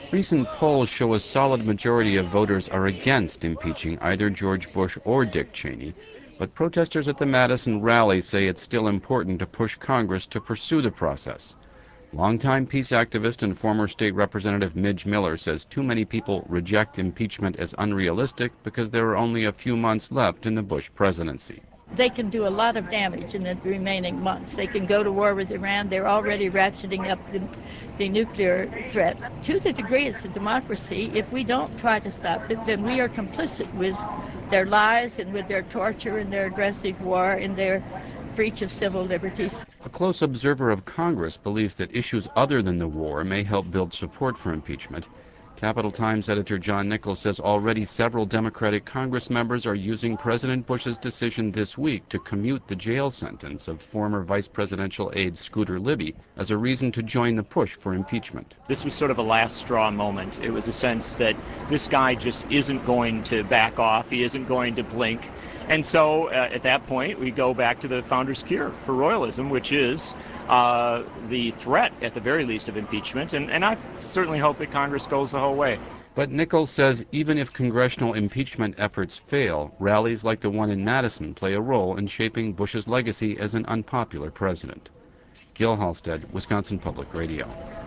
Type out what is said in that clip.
Recent polls show a solid majority of voters are against impeaching either George Bush or Dick Cheney, but protesters at the Madison rally say it's still important to push Congress to pursue the process. Longtime peace activist and former state representative Midge Miller says too many people reject impeachment as unrealistic because there are only a few months left in the Bush presidency. They can do a lot of damage in the remaining months. They can go to war with Iran. They're already ratcheting up the nuclear threat. To the degree it's a democracy, if we don't try to stop it, then we are complicit with their lies and with their torture and their aggressive war and their breach of civil liberties. A close observer of Congress believes that issues other than the war may help build support for impeachment. Capital Times editor John Nichols says already several Democratic Congress members are using President Bush's decision this week to commute the jail sentence of former vice presidential aide Scooter Libby as a reason to join the push for impeachment. This was sort of a last straw moment. It was a sense that this guy just isn't going to back off. He isn't going to blink. And so at that point, we go back to the founder's cure for royalism, which is the threat, at the very least, of impeachment. And I certainly hope that Congress goes the whole way. But Nichols says even if congressional impeachment efforts fail, rallies like the one in Madison play a role in shaping Bush's legacy as an unpopular president. Gil Halstead, Wisconsin Public Radio.